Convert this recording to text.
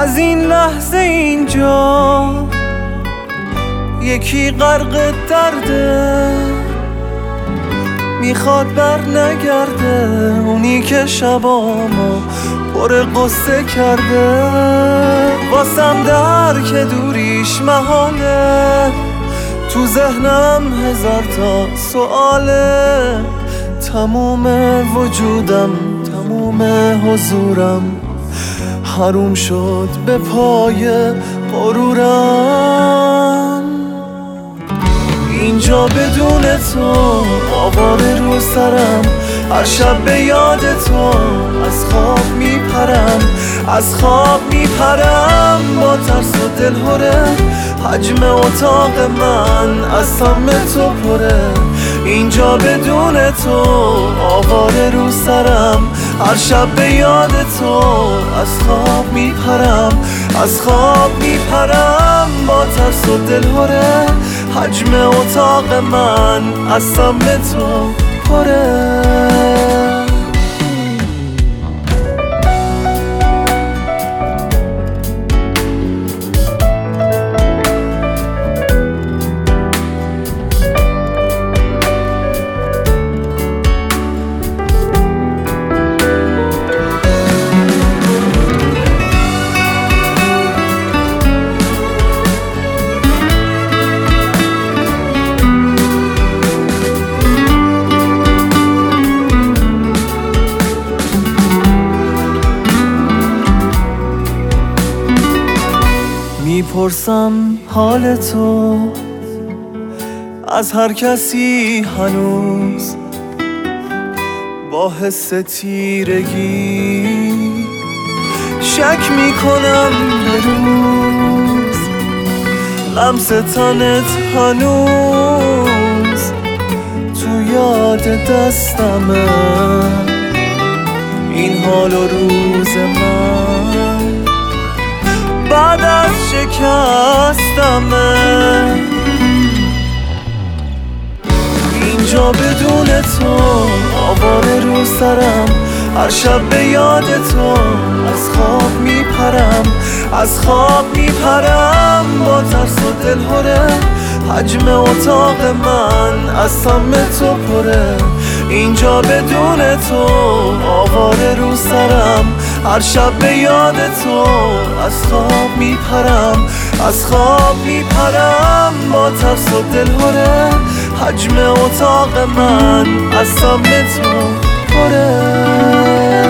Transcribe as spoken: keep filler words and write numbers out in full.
از این لحظه اینجا یکی غرق درده، میخواد بر نگرده. اونی که شبامو پر قصه کرده، واسم در که دوریش محاله. تو ذهنم هزار تا سواله، تموم وجودم تموم حضورم حروم شد به پای غرورم. اینجا بدون تو آواره رو سرم، هر شب به یاد تو از خواب میپرم، از خواب میپرم با ترس و دلهوره. حجم اتاق من از سم تو پره، اینجا بدون تو آواره رو سرم، هر شب به یاد تو از خواب میپرم، از خواب میپرم با ترس و دلهوره. حجم اتاق من از سم تو پره. میپرسم حال تو از هر کسی هنوز، با حس تیرگی شک میکنم به روز. لمس تنت هنوز تو یاد دستمه، این حال و روز من بعد از شکستمه. اینجا بدون تو آواره رو سرم، هر شب به یاد تو از خواب میپرم، از خواب میپرم با ترس و دلهوره. حجم اتاق من از سم تو پره، اینجا بدون تو آواره رو سرم، هر شب به یاد تو از خواب میپرم، از خواب میپرم با ترس و دلهوره. حجم اتاق من از سم تو پره.